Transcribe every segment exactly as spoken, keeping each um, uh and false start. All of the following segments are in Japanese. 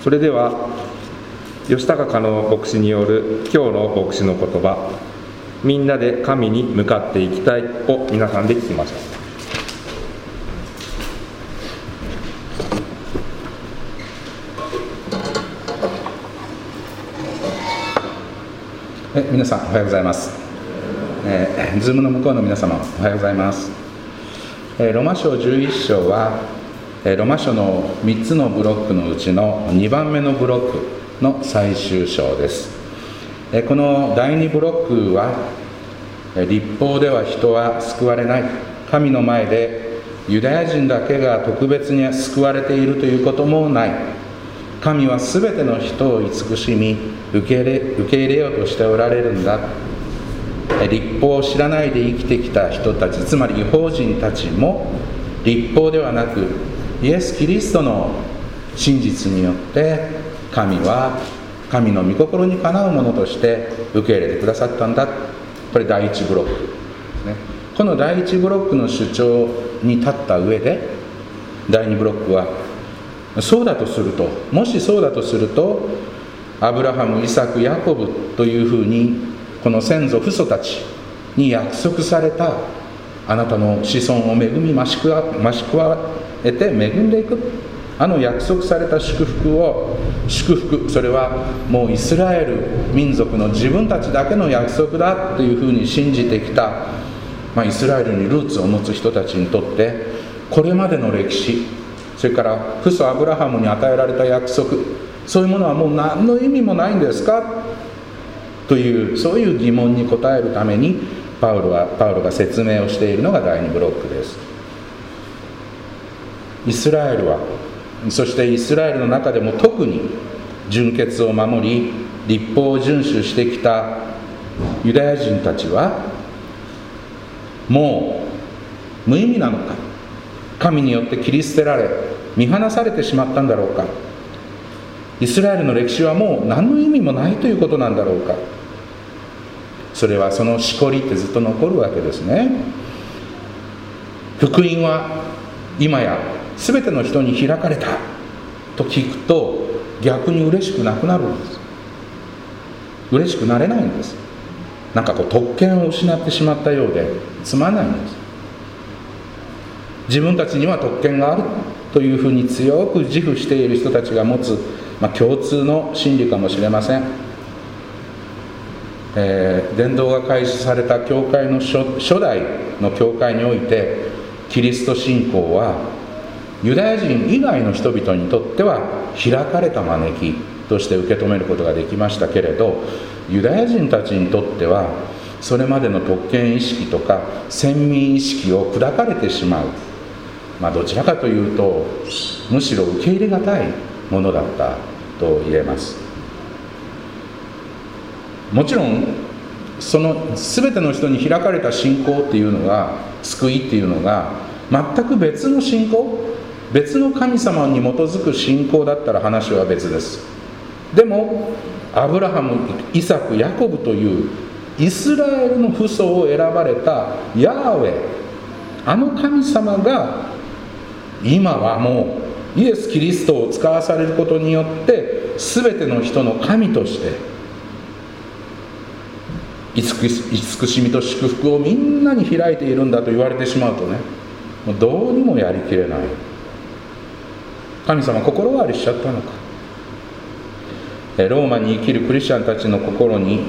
それでは吉高加納牧師による今日の牧師の言葉、みんなで神に向かっていきたいを皆さんで聞きましょう。 え皆さんおはようございます。えー、ズームの向こうの皆様おはようございます。えー、ロマ書じゅういっ章は、えー、ロマ書のみっつのブロックのうちのにばんめのブロックの最終章です。えー、このだいにブロックは、えー、律法では人は救われない、神の前でユダヤ人だけが特別に救われているということもない、神はすべての人を慈しみ受け入れ、受け入れようとしておられるんだ。律法を知らないで生きてきた人たち、つまり異邦人たちも律法ではなくイエス・キリストの真実によって神は神の御心にかなうものとして受け入れてくださったんだ。これだいいちブロックですね。このだいいちブロックの主張に立った上でだいにブロックは、そうだとすると、もしそうだとすると、アブラハム、イサク、ヤコブというふうにこの先祖父祖たちに約束されたあなたの子孫を恵み増し加えて恵んでいく、あの約束された祝福を祝福、それはもうイスラエル民族の自分たちだけの約束だというふうに信じてきた、まあ、イスラエルにルーツを持つ人たちにとってこれまでの歴史、それから父祖アブラハムに与えられた約束、そういうものはもう何の意味もないんですかという、そういう疑問に答えるためにパウロはパウロが説明をしているのがだいにブロックです。イスラエルは、そしてイスラエルの中でも特に純潔を守り律法を遵守してきたユダヤ人たちはもう無意味なのか、神によって切り捨てられ見放されてしまったんだろうか、イスラエルの歴史はもう何の意味もないということなんだろうか。それはそのしこりってずっと残るわけですね。福音は今や全ての人に開かれたと聞くと逆に嬉しくなくなるんです。嬉しくなれないんです。なんかこう特権を失ってしまったようでつまらないんです。自分たちには特権があるというふうに強く自負している人たちが持つ、まあ、共通の真理かもしれません。えー、伝道が開始された教会の 初, 初代の教会においてキリスト信仰はユダヤ人以外の人々にとっては開かれた招きとして受け止めることができましたけれど、ユダヤ人たちにとってはそれまでの特権意識とか先民意識を砕かれてしまう、まあ、どちらかというとむしろ受け入れがたいものだったと言えます。もちろんその全ての人に開かれた信仰っていうのが、救いっていうのが全く別の信仰、別の神様に基づく信仰だったら話は別です。でもアブラハム、イサク、ヤコブというイスラエルの父祖を選ばれたヤーウェ、あの神様が今はもうイエス・キリストを使わされることによって全ての人の神として慈しみと祝福をみんなに開いているんだと言われてしまうとね、もうどうにもやりきれない。神様心変わりしちゃったのか。ローマに生きるクリスチャンたちの心に、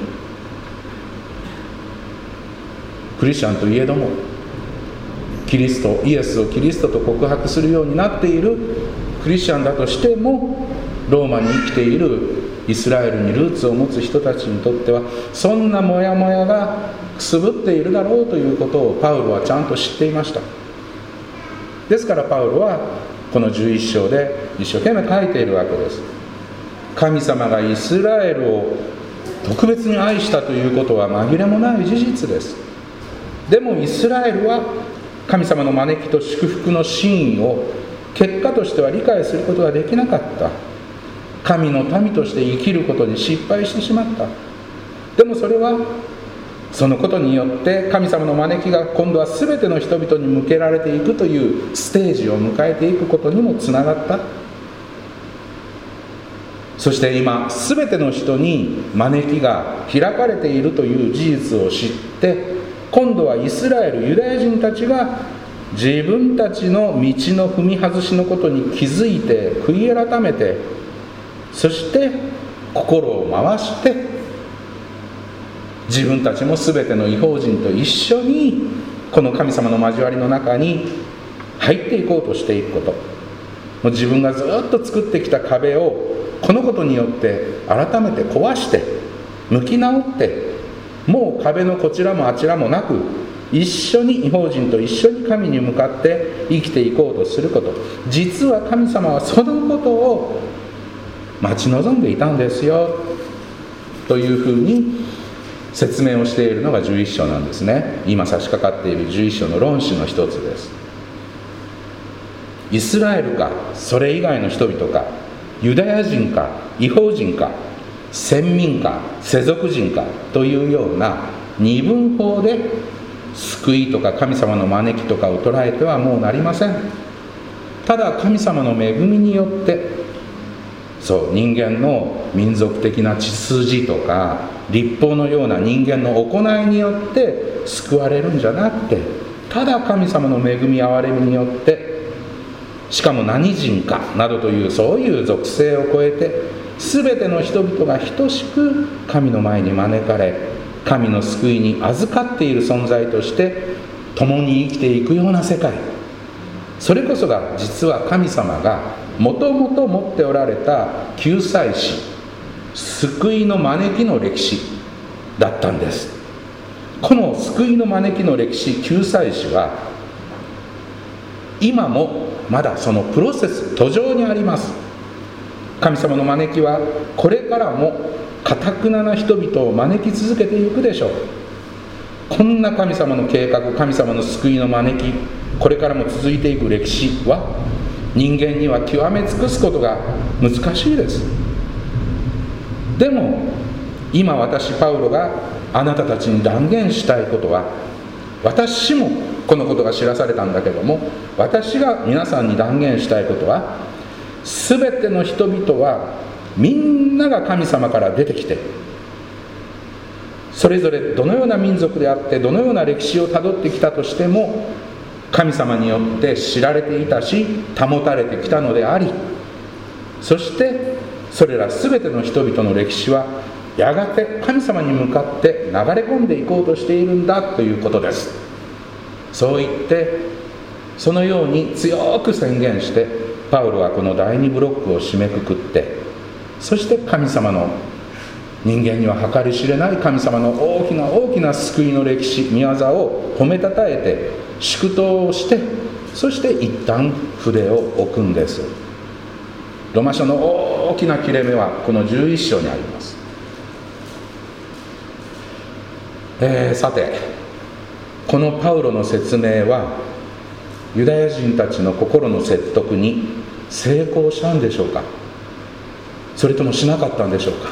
クリスチャンといえどもキリスト、イエスをキリストと告白するようになっているクリスチャンだとしても、ローマに生きているイスラエルにルーツを持つ人たちにとってはそんなモヤモヤがくすぶっているだろうということをパウロはちゃんと知っていました。ですからパウロはこのじゅういっ章で一生懸命書いているわけです。神様がイスラエルを特別に愛したということは紛れもない事実です。でもイスラエルは神様の招きと祝福の真意を結果としては理解することができなかった。神の民として生きることに失敗してしまった。でもそれはそのことによって神様の招きが今度は全ての人々に向けられていくというステージを迎えていくことにもつながった。 そして今すべての人に招きが開かれているという事実を知って、今度はイスラエルユダヤ人たちが自分たちの道の踏み外しのことに気づいて悔い改めて、そして心を回して自分たちもすべての異邦人と一緒にこの神様の交わりの中に入っていこうとしていくこと、もう自分がずっと作ってきた壁をこのことによって改めて壊して向き直って、もう壁のこちらもあちらもなく、一緒に異邦人と一緒に神に向かって生きていこうとすること、実は神様はそのことを待ち望んでいたんですよというふうに説明をしているのがじゅういっ章なんですね。今差し掛かっているじゅういっ章の論旨の一つです。イスラエルかそれ以外の人々か、ユダヤ人か異邦人か、先民か世俗人かというような二分法で救いとか神様の招きとかを捉えてはもうなりません。ただ神様の恵みによって、そう人間の民族的な血筋とか律法のような人間の行いによって救われるんじゃなくて、ただ神様の恵み憐れみによって、しかも何人かなどというそういう属性を超えて、全ての人々が等しく神の前に招かれ、神の救いに預かっている存在として共に生きていくような世界、それこそが実は神様がもともと持っておられた救済史、救いの招きの歴史だったんです。この救いの招きの歴史、救済史は今もまだそのプロセス途上にあります。神様の招きはこれからも堅なな人々を招き続けていくでしょう。こんな神様の計画、神様の救いの招き、これからも続いていく歴史は人間には極め尽くすことが難しいです。でも今私パウロがあなたたちに断言したいことは、私もこのことが知らされたんだけども、私が皆さんに断言したいことは、すべての人々はみんなが神様から出てきて、それぞれどのような民族であってどのような歴史をたどってきたとしても、神様によって知られていたし保たれてきたのであり、そしてそれらすべての人々の歴史はやがて神様に向かって流れ込んでいこうとしているんだということです。そう言ってそのように強く宣言して、パウロはこのだいにブロックを締めくくって、そして神様の人間には計り知れない神様の大きな大きな救いの歴史、御業を褒めたたえて祝祷をして、そして一旦筆を置くんです。ロマ書の大きな切れ目はこのじゅういっ章にあります。えー、さてこのパウロの説明はユダヤ人たちの心の説得に成功したんでしょうか、それともしなかったんでしょうか。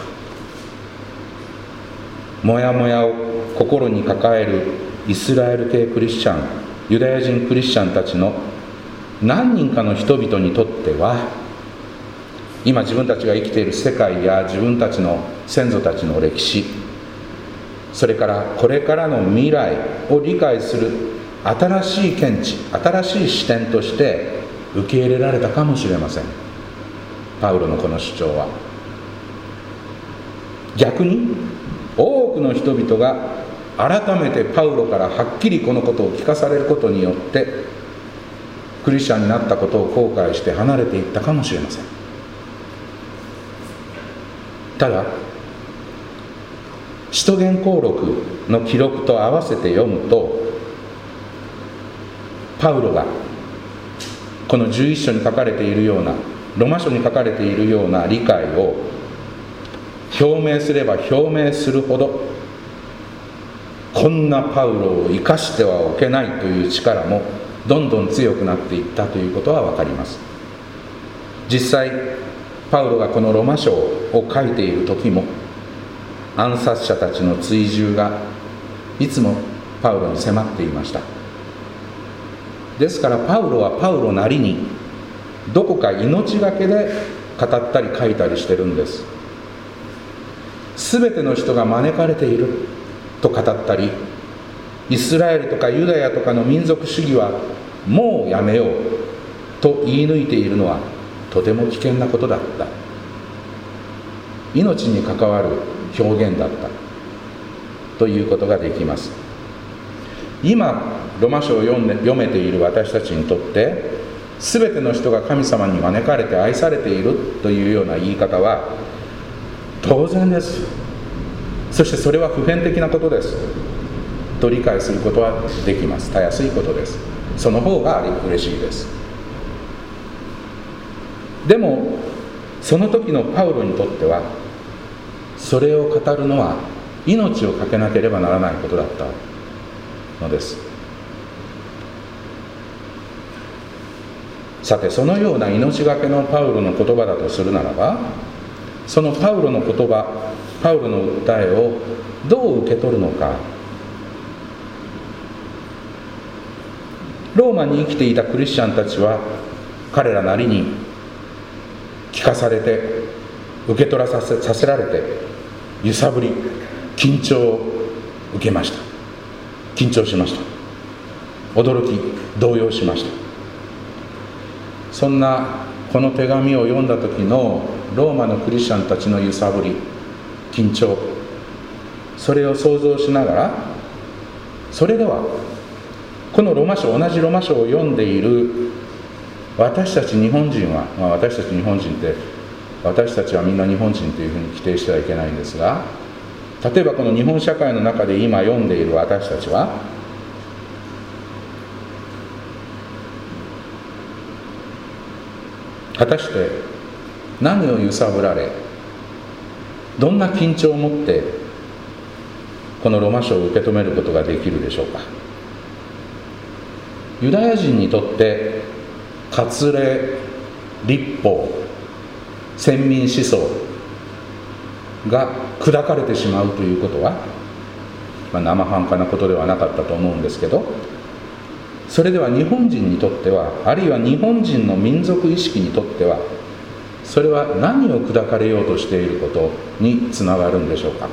もやもやを心に抱えるイスラエル系クリスチャン、ユダヤ人クリスチャンたちの何人かの人々にとっては、今自分たちが生きている世界や自分たちの先祖たちの歴史、それからこれからの未来を理解する新しい見地、新しい視点として受け入れられたかもしれません。パウロのこの主張は逆に多くの人々が改めてパウロからはっきりこのことを聞かされることによってクリスチャンになったことを後悔して離れていったかもしれません。ただ使徒言行録の記録と合わせて読むと、パウロがこのじゅういっ章に書かれているような、ロマ書に書かれているような理解を表明すれば表明するほど、こんなパウロを生かしてはおけないという力もどんどん強くなっていったということは分かります。実際パウロがこのロマ書を書いている時も、暗殺者たちの追従がいつもパウロに迫っていました。ですからパウロはパウロなりにどこか命がけで語ったり書いたりしてるんです。すべての人が招かれていると語ったり、イスラエルとかユダヤとかの民族主義はもうやめようと言い抜いているのはとても危険なことだった。命に関わる表現だったということができます。今ロマ書を読んで読めている私たちにとって、すべての人が神様に招かれて愛されているというような言い方は当然です。そしてそれは普遍的なことですと理解することはできます。たやすいことです。その方が嬉しいです。でもその時のパウロにとっては、それを語るのは命を懸けなければならないことだったのです。さて、そのような命がけのパウロの言葉だとするならば、そのパウロの言葉、パウロの訴えをどう受け取るのか。ローマに生きていたクリスチャンたちは彼らなりに聞かされて、受け取らさせ、させられて、揺さぶり、緊張を受けました。緊張しました。驚き、動揺しました。そんなこの手紙を読んだ時のローマのクリスチャンたちの揺さぶり、緊張、それを想像しながら、それではこのロマ書、同じロマ書を読んでいる私たち日本人は、まあ、私たち日本人って私たちはみんな日本人というふうに規定してはいけないんですが、例えばこの日本社会の中で今読んでいる私たちは、果たして何を揺さぶられ、どんな緊張を持ってこのロマ書を受け止めることができるでしょうか。ユダヤ人にとって割礼、律法、先民思想が砕かれてしまうということは、まあ、生半可なことではなかったと思うんですけど、それでは日本人にとっては、あるいは日本人の民族意識にとっては、それは何を砕かれようとしていることにつながるんでしょうか。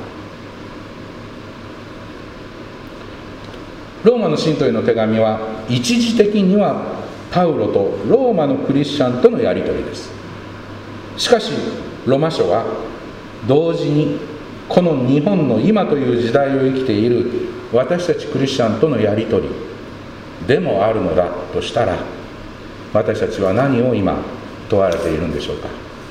ローマの信徒への手紙は一時的にはパウロとローマのクリスチャンとのやり取りです。しかしロマ書は同時にこの日本の今という時代を生きている私たちクリスチャンとのやり取りでもあるのだとしたら、私たちは何を今問われているんでしょう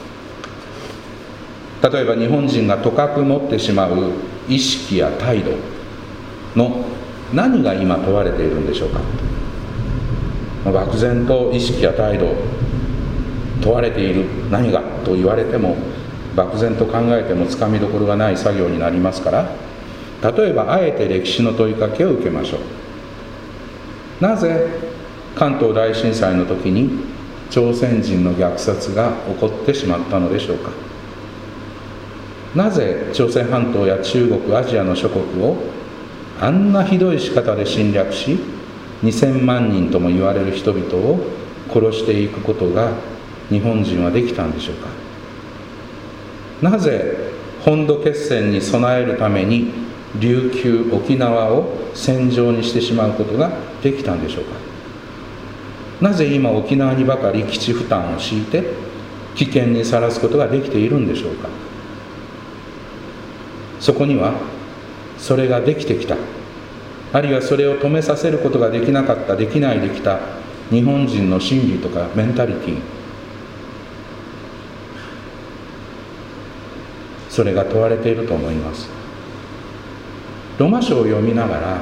か。例えば日本人がとかく持ってしまう意識や態度の何が今問われているんでしょうか。漠然と意識や態度問われている何がと言われても、漠然と考えてもつかみどころがない作業になりますから、例えばあえて歴史の問いかけを受けましょう。なぜ関東大震災の時に朝鮮人の虐殺が起こってしまったのでしょうか。なぜ朝鮮半島や中国、アジアの諸国をあんなひどい仕方で侵略し、にせんまんにんとも言われる人々を殺していくことが日本人はできたんでしょうか。なぜ本土決戦に備えるために琉球、沖縄を戦場にしてしまうことができたんでしょうか。なぜ今沖縄にばかり基地負担を強いて危険にさらすことができているんでしょうか。そこにはそれができてきた、あるいはそれを止めさせることができなかった、できないできた日本人の心理とかメンタリティ、それが問われていると思います。ロマ書を読みながら、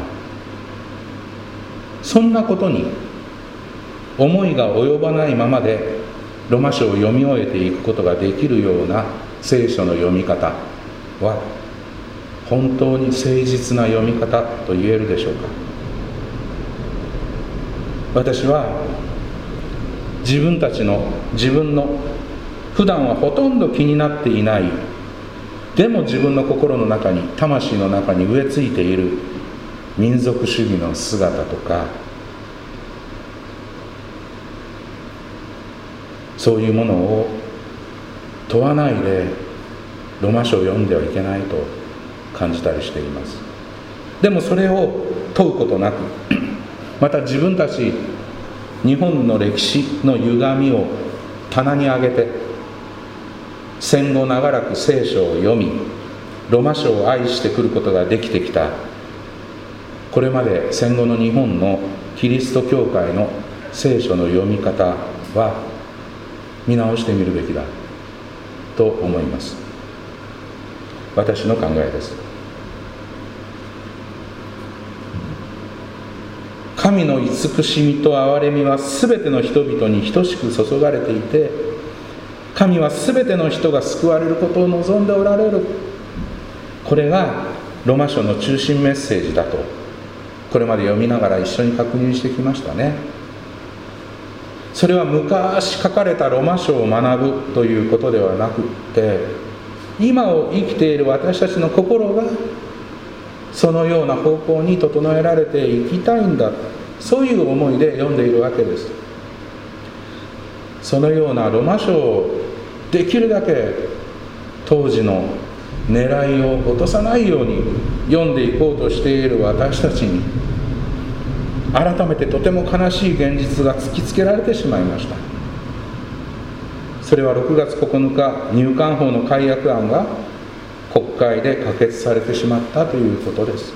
そんなことに思いが及ばないままでロマ書を読み終えていくことができるような聖書の読み方は本当に誠実な読み方と言えるでしょうか。私は自分たちの自分の普段はほとんど気になっていない、でも自分の心の中に、魂の中に植え付いている民族主義の姿とか、そういうものを問わないでローマ書を読んではいけないと感じたりしています。でもそれを問うことなく、また自分たち日本の歴史の歪みを棚に上げて、戦後長らく聖書を読み、ローマ書を愛してくることができてきた、これまで戦後の日本のキリスト教会の聖書の読み方は見直してみるべきだと思います。私の考えです。神の慈しみと憐れみはすべての人々に等しく注がれていて、神はすべての人が救われることを望んでおられる。これがローマ書の中心メッセージだと、これまで読みながら一緒に確認してきましたね。それは昔書かれたローマ書を学ぶということではなくって、今を生きている私たちの心がそのような方向に整えられていきたいんだ、そういう思いで読んでいるわけです。そのようなローマ書をできるだけ当時の狙いを落とさないように読んでいこうとしている私たちに、改めてとても悲しい現実が突きつけられてしまいました。それはろくがつここのか、入管法の改悪案が国会で可決されてしまったということです。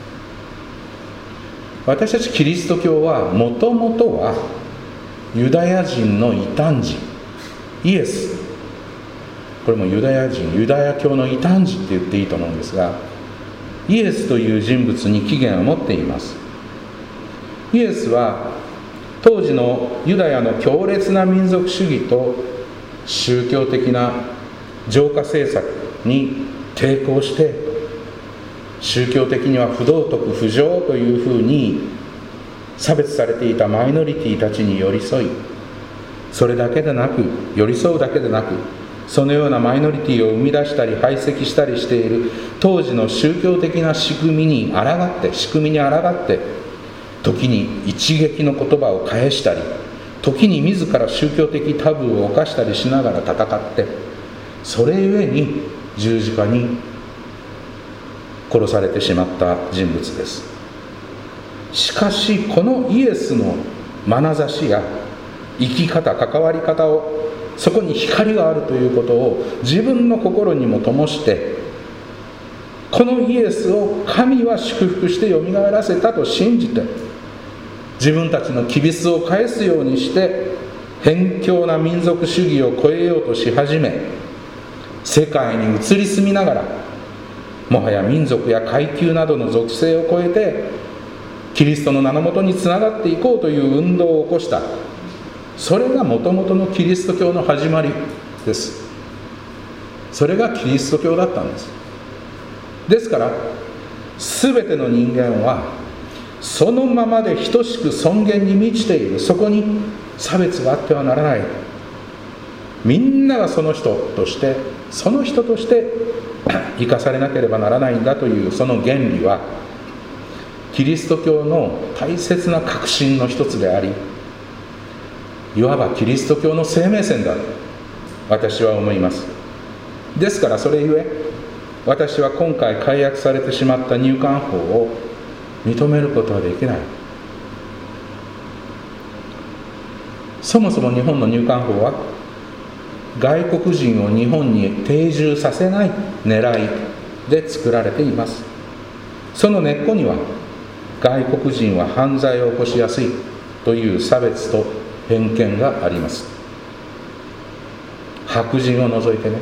私たちキリスト教はもともとはユダヤ人の異端児、イエス、これもユダヤ人、ユダヤ教の異端児って言っていいと思うんですが、イエスという人物に起源を持っています。イエスは当時のユダヤの強烈な民族主義と宗教的な浄化政策に抵抗して、宗教的には不道徳不浄というふうに差別されていたマイノリティたちに寄り添い、それだけでなく、寄り添うだけでなく、そのようなマイノリティを生み出したり排斥したりしている当時の宗教的な仕組みに抗って仕組みに抗って時に一撃の言葉を返したり、時に自ら宗教的タブーを犯したりしながら戦って、それゆえに十字架に殺されてしまった人物です。しかしこのイエスの眼差しや生き方、関わり方を、そこに光があるということを自分の心にも灯して、このイエスを神は祝福してよみがえらせたと信じて、自分たちのきびすを返すようにして偏狭な民族主義を超えようとし始め、世界に移り住みながら、もはや民族や階級などの属性を超えてキリストの名のもとにつながっていこうという運動を起こした。それがもともとのキリスト教の始まりです。それがキリスト教だったんです。ですから全ての人間はそのままで等しく尊厳に満ちている。そこに差別があってはならない。みんながその人としてその人として生かされなければならないんだというその原理はキリスト教の大切な核心の一つであり、いわばキリスト教の生命線だと私は思います。ですからそれゆえ私は今回改悪されてしまった入管法を認めることはできない。そもそも日本の入管法は外国人を日本に定住させない狙いで作られています。その根っこには外国人は犯罪を起こしやすいという差別と偏見があります。白人を除いてね。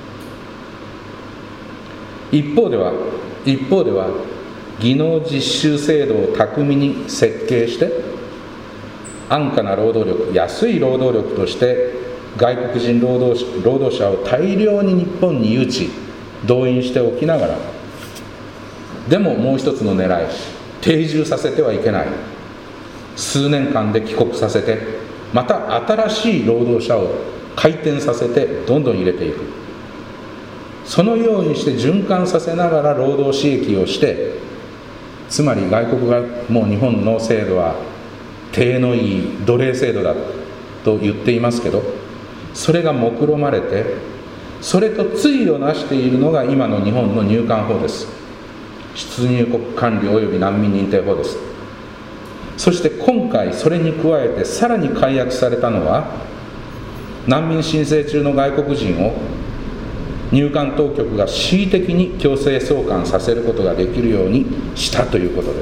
一方では一方では技能実習制度を巧みに設計して安価な労働力、安い労働力として外国人労働労働者を大量に日本に誘致動員しておきながら、でももう一つの狙い、定住させてはいけない、数年間で帰国させてまた新しい労働者を回転させてどんどん入れていく。そのようにして循環させながら労働刺激をして、つまり外国がもう日本の制度は体のいい奴隷制度だと言っていますけど、それが目論まれてそれと対をなしているのが今の日本の入管法です。出入国管理及び難民認定法です。そして今回それに加えてさらに改悪されたのは、難民申請中の外国人を入管当局が恣意的に強制送還させることができるようにしたということです。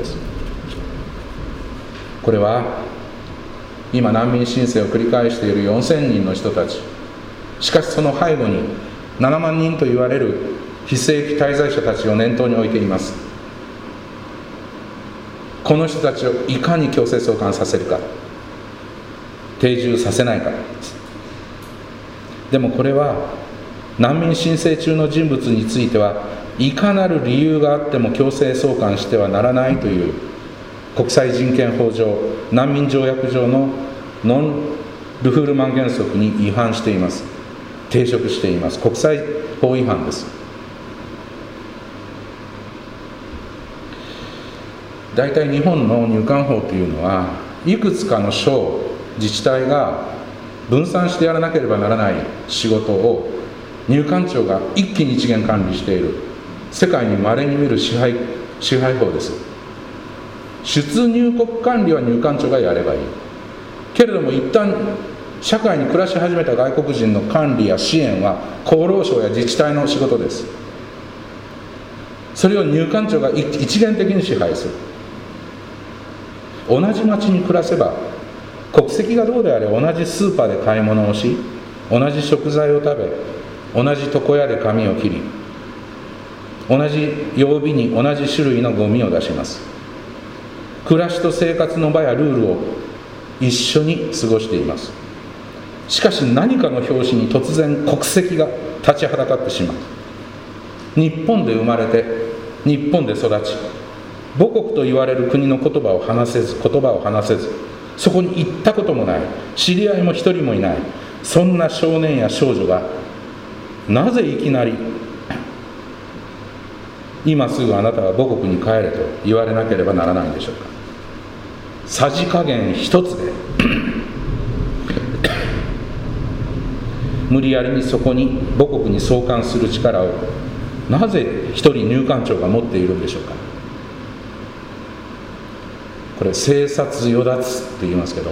これは今難民申請を繰り返しているよんせんにんの人たち、しかしその背後にななまんにんと言われる非正規滞在者たちを念頭に置いています。この人たちをいかに強制送還させるか、定住させないか。でもこれは難民申請中の人物についてはいかなる理由があっても強制送還してはならないという国際人権法上、難民条約上のノン・ルフールマン原則に違反しています。抵触しています。国際法違反です。大体日本の入管法というのはいくつかの省、自治体が分散してやらなければならない仕事を入管庁が一気に一元管理している、世界に稀に見る支配、支配法です。出入国管理は入管庁がやればいいけれども、一旦社会に暮らし始めた外国人の管理や支援は厚労省や自治体の仕事です。それを入管庁が一元的に支配する。同じ町に暮らせば国籍がどうであれ同じスーパーで買い物をし、同じ食材を食べ、同じ床屋で髪を切り、同じ曜日に同じ種類のゴミを出します。暮らしと生活の場やルールを一緒に過ごしています。しかし何かの拍子に突然国籍が立ちはだかってしまう。日本で生まれて日本で育ち、母国と言われる国の言葉を話せず言葉を話せず、そこに行ったこともない、知り合いも一人もいない、そんな少年や少女がなぜいきなり今すぐあなたは母国に帰れと言われなければならないんでしょうか。さじ加減一つで無理やりにそこに母国に送還する力をなぜ一人入管庁が持っているんでしょうか。これ生殺与奪って言いますけど、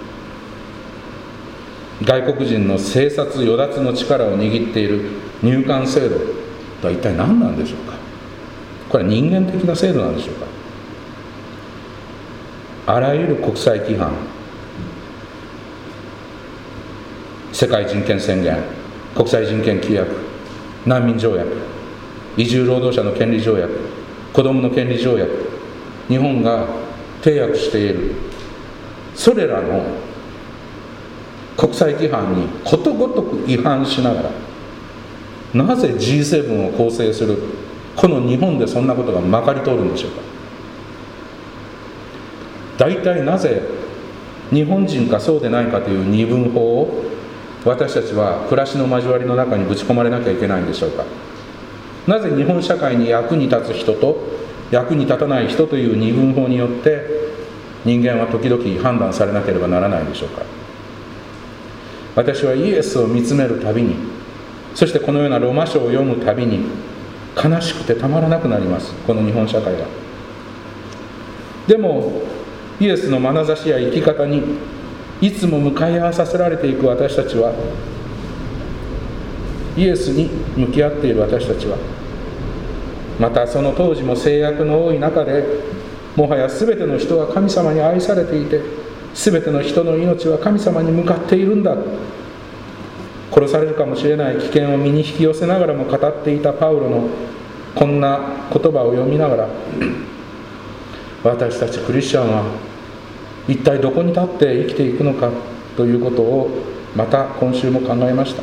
外国人の生殺与奪の力を握っている入管制度とは一体何なんでしょうか。これは人間的な制度なんでしょうか。あらゆる国際規範、世界人権宣言、国際人権規約、難民条約、移住労働者の権利条約、子どもの権利条約、日本が締約しているそれらの国際規範にことごとく違反しながら、なぜ ジーセブン を構成するこの日本でそんなことがまかり通るんでしょうか。大体なぜ日本人かそうでないかという二分法を私たちは暮らしの交わりの中にぶち込まれなきゃいけないんでしょうか。なぜ日本社会に役に立つ人と役に立たない人という二分法によって人間は時々判断されなければならないんでしょうか。私はイエスを見つめるたびに、そしてこのようなロマ書を読むたびに悲しくてたまらなくなります。この日本社会は。でもイエスの眼差しや生き方にいつも向かい合わさせられていく私たちは、イエスに向き合っている私たちは、またその当時も制約の多い中で、もはや全ての人は神様に愛されていて、全ての人の命は神様に向かっているんだ、殺されるかもしれない危険を身に引き寄せながらも語っていたパウロのこんな言葉を読みながら、私たちクリスチャンは一体どこに立って生きていくのかということをまた今週も考えました。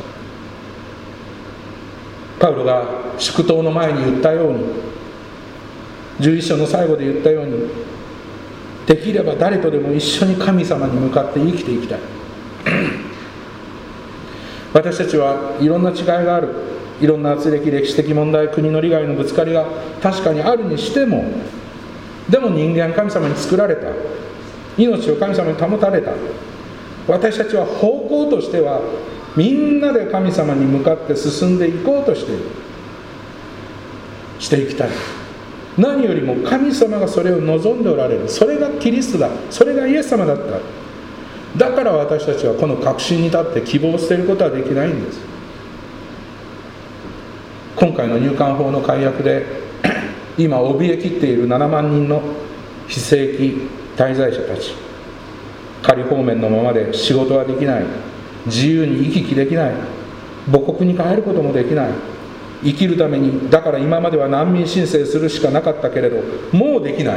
パウロが祝祷の前に言ったように、じゅういっ章の最後で言ったように、できれば誰とでも一緒に神様に向かって生きていきたい。私たちはいろんな違いがある、いろんな圧力、歴史的問題、国の利害のぶつかりが確かにあるにしても、でも人間神様に作られた、命を神様に保たれた。私たちは方向としてはみんなで神様に向かって進んでいこうとしている、していきたい。何よりも神様がそれを望んでおられる。それがキリストだ、それがイエス様だった。だから私たちはこの確信に立って希望を捨てることはできないんです。今回の入管法の改悪で今怯えきっているななまんにんの非正規滞在者たち、仮放免のままで仕事はできない、自由に行き来できない、母国に帰ることもできない、生きるためにだから今までは難民申請するしかなかったけれどもうできない、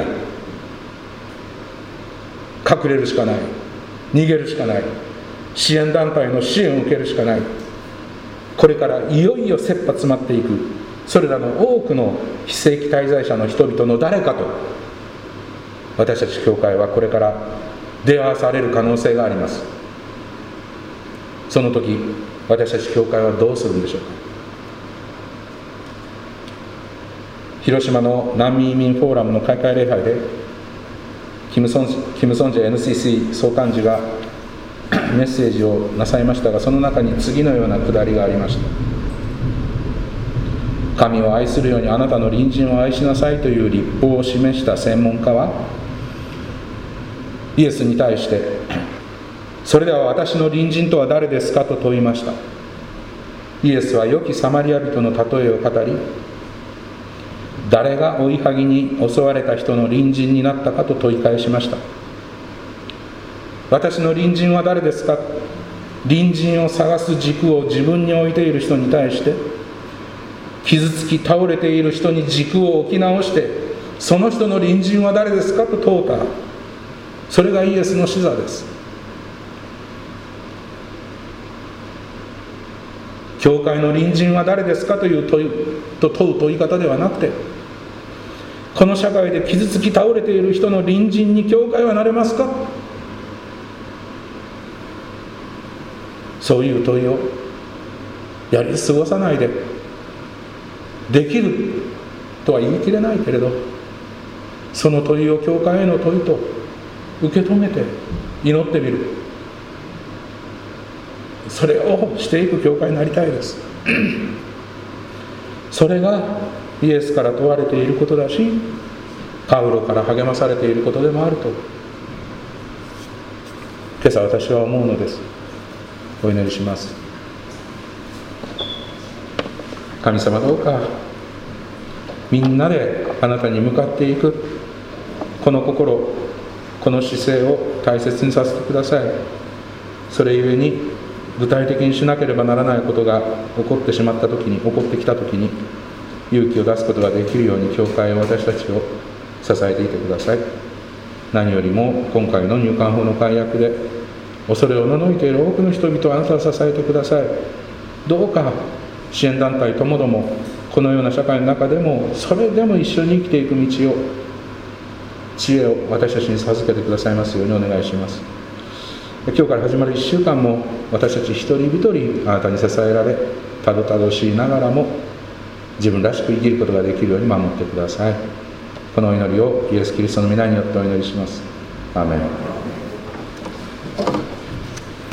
隠れるしかない、逃げるしかない、支援団体の支援を受けるしかない。これからいよいよ切羽詰まっていくそれらの多くの非正規滞在者の人々の誰かと私たち教会はこれから出会わされる可能性があります。その時私たち教会はどうするんでしょうか。広島の難民移民フォーラムの開会礼拝でキム・ソンジェ エヌシーシー 総幹事がメッセージをなさいましたが、その中に次のようなくだりがありました。神を愛するようにあなたの隣人を愛しなさいという律法を示した専門家はイエスに対して、それでは私の隣人とは誰ですかと問いました。イエスは良きサマリア人の例えを語り、誰が追いはぎに襲われた人の隣人になったかと問い返しました。私の隣人は誰ですか。隣人を探す軸を自分に置いている人に対して、傷つき倒れている人に軸を置き直して、その人の隣人は誰ですかと問うた。それがイエスの使者です。教会の隣人は誰ですかという問いと問う問い方ではなくて、この社会で傷つき倒れている人の隣人に教会はなれますか。そういう問いをやり過ごさないで、できるとは言い切れないけれど、その問いを教会への問いと受け止めて祈ってみる、それをしていく教会になりたいですそれがイエスから問われていることだし、パウロから励まされていることでもあると今朝私は思うのです。お祈りします。神様、どうかみんなであなたに向かっていくこの心、この姿勢を大切にさせてください。それゆえに具体的にしなければならないことが起こってしまった時に、起こってきた時に勇気を出すことができるように教会は私たちを支えていてください。何よりも今回の入管法の改悪で恐れをおののいている多くの人々をあなたは支えてください。どうか支援団体ともどもこのような社会の中でもそれでも一緒に生きていく道を、知恵を私たちに授けてくださいますようにお願いします。今日から始まるいっしゅうかんも私たち一人一人あなたに支えられ、たどたどしいながらも自分らしく生きることができるように守ってください。このお祈りをイエス・キリストの皆によってお祈りします。アーメン。